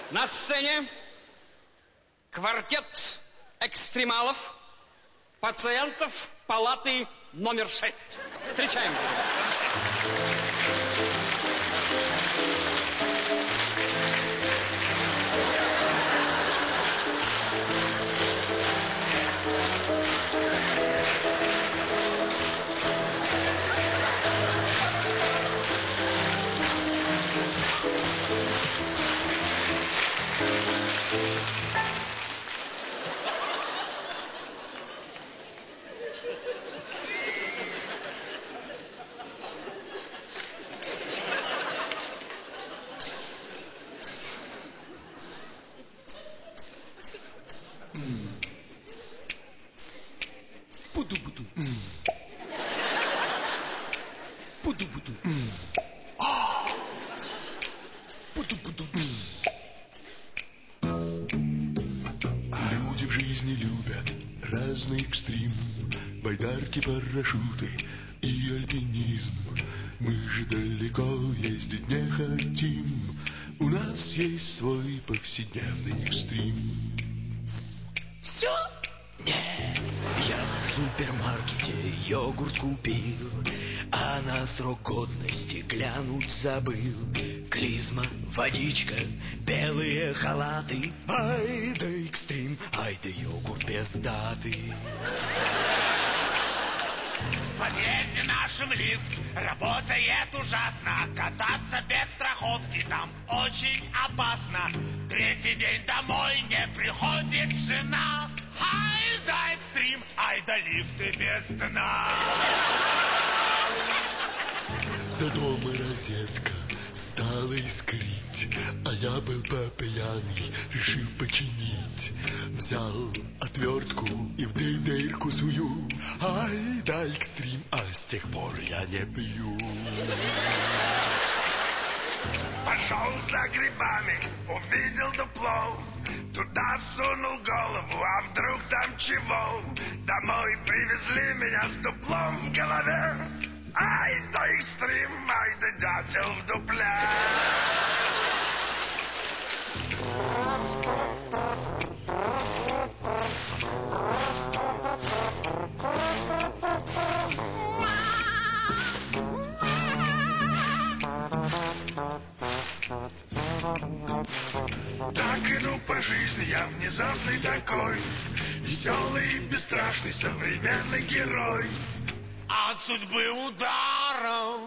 На сцене квартет экстремалов, пациентов палаты номер 6. Встречаем. Люди в жизни любят разный экстрим, байдарки, парашюты и альпинизм. Мы же далеко ездить не хотим, у нас есть свой повседневный экстрим. Все? Нет, я в супермаркете йогурт купил, а на срок годности глянуть забыл. Клизма, водичка, белые халаты. Ай да экстрим, ай да йогурт без даты. В подъезде нашем лифт работает ужасно. Кататься без страховки там очень опасно. Третий день домой не приходит жена. Ай да экстрим, ай да лифты без дна. До дома розетка стала искрить, а я был по-пьяный, решил починить. Взял отвертку и в дырку сую. Ай да экстрим, а с тех пор я не пью. Пошел за грибами, увидел дупло. Туда сунул голову, а вдруг там чего? Домой привезли меня с дуплом в голове. Ай да экстрим, ай да дятел в дупле. Так иду по жизни, я внезапный такой, веселый и бесстрашный современный герой. От судьбы ударом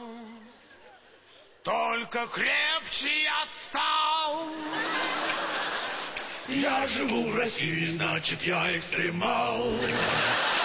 только крепче я стал. Я живу в России, значит я экстремал.